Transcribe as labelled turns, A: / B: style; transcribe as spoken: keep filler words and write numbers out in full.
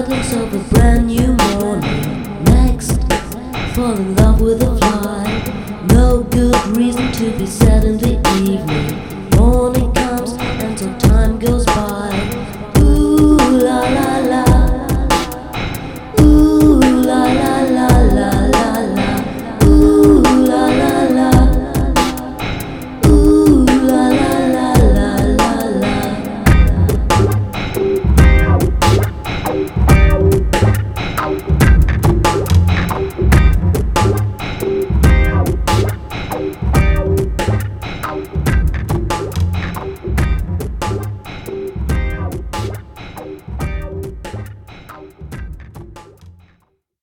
A: silence of a brand new morning. Next, fall in love with a fly. No good reason to be sad in the